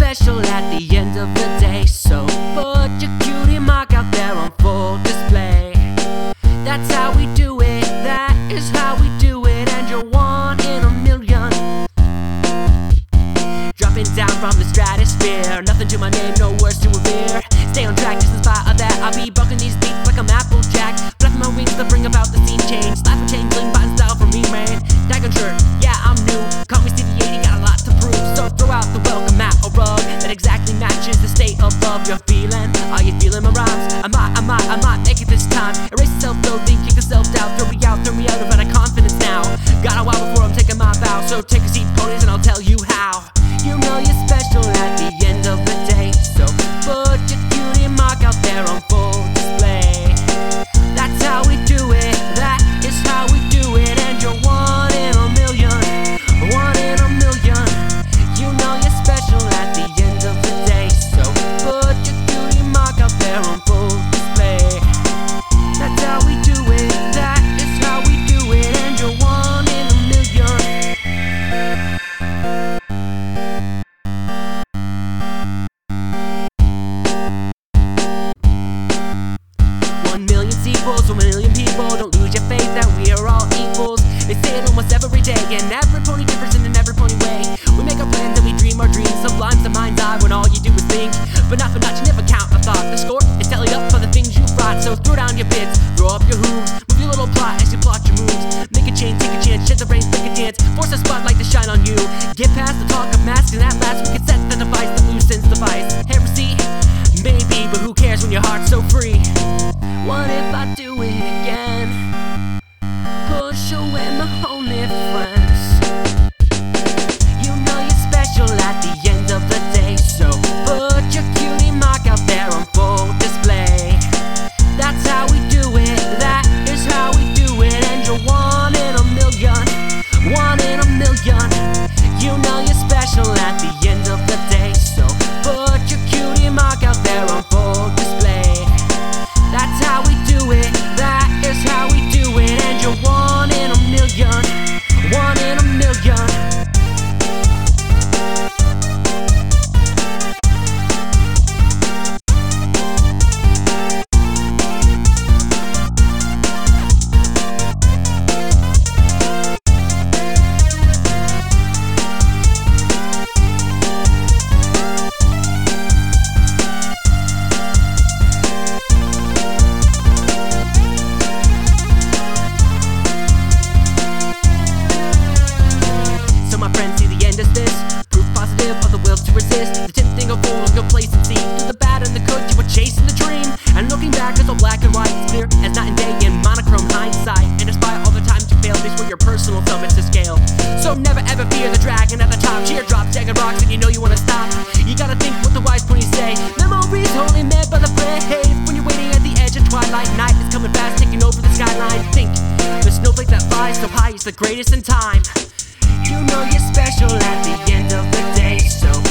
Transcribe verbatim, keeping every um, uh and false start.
special at the end of the day. So put your cutie mark out there on full display. That's how we do it, that is how we do it, and you're one in a million. Dropping down from the stratosphere, nothing to my name, no words to revere. Stay on track, just in spite of that, I'll be bucking these beats like I'm Applejack. Flapping my wings to bring about the scene change. Life and change, bling, button style for me, man. Dagon shirt, yeah, I'm new. Call me Stevie eighty, got a lot to prove. So throw out the welcome mat or rug that exactly matches the state of love you're feeling. Are you feeling my rhymes? I might, I might, I might make it this time. Erase the self-loathing, kick the self-doubt. Throw me out, throw me out of that confidence now. Got a while before I'm taking my bow, so take a seat, ponies, and I'll tell you how. You know you're special at the end of the day, so put your cutie mark out there on full display. That's how we do it, that is how we do it, and you're one in a million, one in a million. You know you're special at the end of the day, so put your cutie mark out there on full display. That's how we do it, that is how we do it, and you're one in a million. One million sequels, one million people. Don't lose your faith that we are all equals. They say it almost every day, and every pony differs in every pony way. We make our plans and we dream our dreams. Sublime's the mind's eye when all you do is think. But not for not, you never count a thought. The score is tallied up for the things you brought. So throw down your bids, throw up your hooves, move your little plot as you plot your moves. Make a change, take a chance, shed the brains, make a dance. Force a spotlight to shine on you. Get past the talk of masks, and at last we can set the device that loosens the vice. Heresy? Maybe, but who cares when your heart's so free? What if I do it again? Push away my only friends. You know you're special at the end of the day, so put your cutie mark out there on full display. That's how we do it, that is how we do it, and you're one in a million, one in a million. You know you're special at the end of the day, so put your cutie mark out there on full display. That's how we do it, that is how we do it, and you're one in a million, one in a million. The tempting of full of complacency. Through the bad and the good, you were chasing the dream. And looking back, it's all black and white. It's clear as night and day in monochrome hindsight. And despite all the times you failed, these were your personal summits to scale. So never ever fear the dragon at the top. Teardrops, jagged rocks, and you know you wanna stop. You gotta think what the wise ponies say. Memories only made by the brave. When you're waiting at the edge of twilight, night is coming fast, taking over the skyline. Think, the snowflake that flies so high is the greatest in time. You know you're special at the end of the day, so